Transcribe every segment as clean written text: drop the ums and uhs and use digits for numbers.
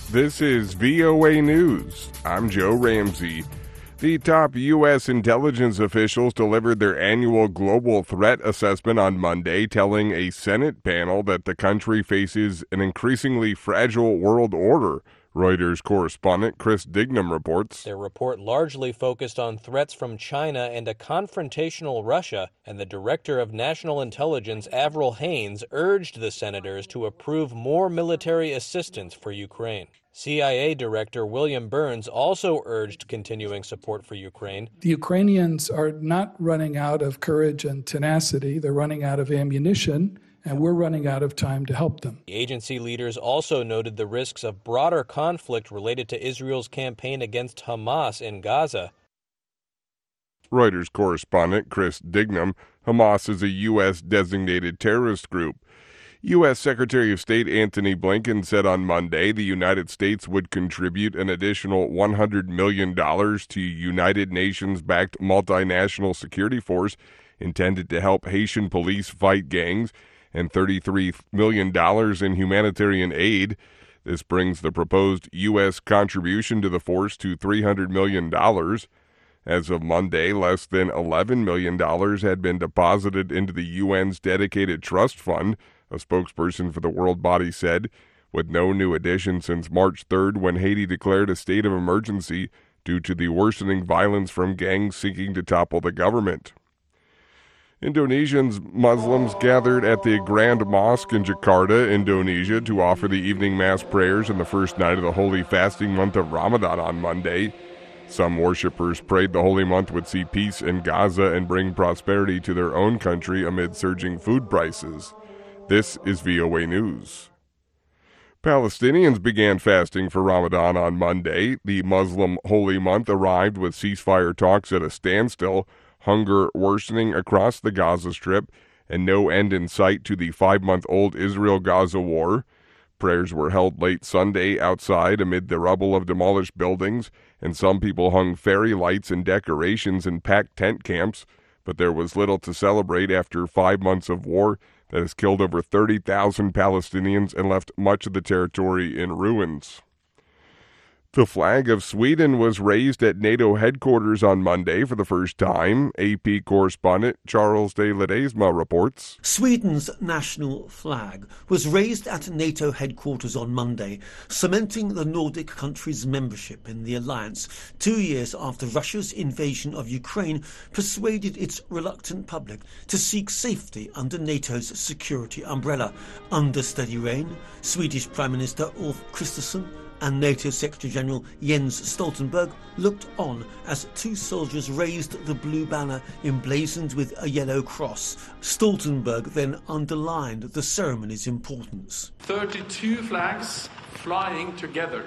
This is VOA News. I'm Joe Ramsey. The top U.S. intelligence officials delivered their annual global threat assessment on Monday, telling a Senate panel that the country faces an increasingly fragile world order. Reuters correspondent Chris Dignam reports. Their report largely focused on threats from China and a confrontational Russia, and the Director of National Intelligence, Avril Haines, urged the senators to approve more military assistance for Ukraine. CIA Director William Burns also urged continuing support for Ukraine. The Ukrainians are not running out of courage and tenacity. They're running out of ammunition, and we're running out of time to help them. The agency leaders also noted the risks of broader conflict related to Israel's campaign against Hamas in Gaza. Reuters correspondent Chris Dignam. Hamas is a U.S. designated terrorist group. U.S. Secretary of State Antony Blinken said on Monday the United States would contribute an additional $100 million to United Nations-backed multinational security force intended to help Haitian police fight gangs, and $33 million in humanitarian aid. This brings the proposed U.S. contribution to the force to $300 million. As of Monday, less than $11 million had been deposited into the UN's dedicated trust fund, a spokesperson for the world body said, with no new addition since March 3rd when Haiti declared a state of emergency due to the worsening violence from gangs seeking to topple the government. Indonesian Muslims gathered at the Grand Mosque in Jakarta, Indonesia, to offer the evening mass prayers on the first night of the holy fasting month of Ramadan on Monday. Some worshippers prayed the holy month would see peace in Gaza and bring prosperity to their own country amid surging food prices. This is VOA News. Palestinians began fasting for Ramadan on Monday. The Muslim holy month arrived with ceasefire talks at a standstill, hunger worsening across the Gaza Strip, and no end in sight to the 5-month-old Israel-Gaza war. Prayers were held late Sunday outside amid the rubble of demolished buildings, and some people hung fairy lights and decorations in packed tent camps, but there was little to celebrate after 5 months of war that has killed over 30,000 Palestinians and left much of the territory in ruins. The flag of Sweden was raised at NATO headquarters on Monday for the first time. AP correspondent Charles de Ledesma reports. Sweden's national flag was raised at NATO headquarters on Monday, cementing the Nordic country's membership in the alliance 2 years after Russia's invasion of Ukraine persuaded its reluctant public to seek safety under NATO's security umbrella. Under steady rain, Swedish Prime Minister Ulf Kristersson and NATO Secretary-General Jens Stoltenberg looked on as two soldiers raised the blue banner emblazoned with a yellow cross. Stoltenberg then underlined the ceremony's importance. 32 flags flying together.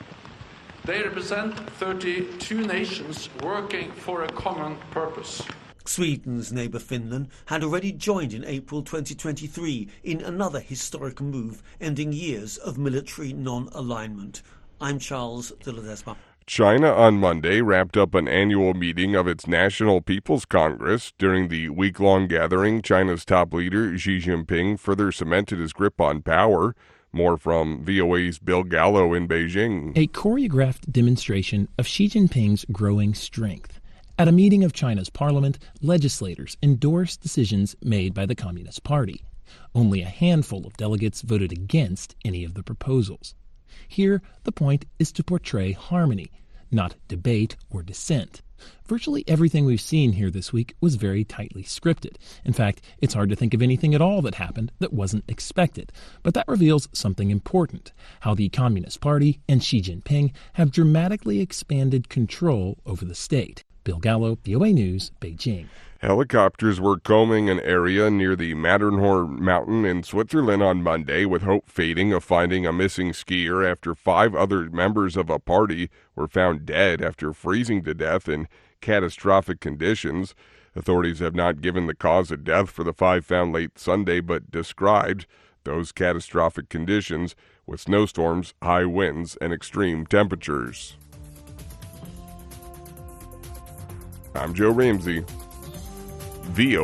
They represent 32 nations working for a common purpose. Sweden's neighbour Finland had already joined in April 2023 in another historic move, ending years of military non-alignment. I'm Charles de Ledesma. China on Monday wrapped up an annual meeting of its National People's Congress. During the week-long gathering, China's top leader, Xi Jinping, further cemented his grip on power. More from VOA's Bill Gallo in Beijing. A choreographed demonstration of Xi Jinping's growing strength. At a meeting of China's parliament, legislators endorsed decisions made by the Communist Party. Only a handful of delegates voted against any of the proposals. Here, the point is to portray harmony, not debate or dissent. Virtually everything we've seen here this week was very tightly scripted. In fact, it's hard to think of anything at all that happened that wasn't expected. But that reveals something important, how the Communist Party and Xi Jinping have dramatically expanded control over the state. Bill Gallo, VOA News, Beijing. Helicopters were combing an area near the Matterhorn mountain in Switzerland on Monday, with hope fading of finding a missing skier after 5 other members of a party were found dead after freezing to death in catastrophic conditions. Authorities have not given the cause of death for the 5 found late Sunday, but described those catastrophic conditions with snowstorms, high winds, and extreme temperatures. I'm Joe Ramsey, VOA.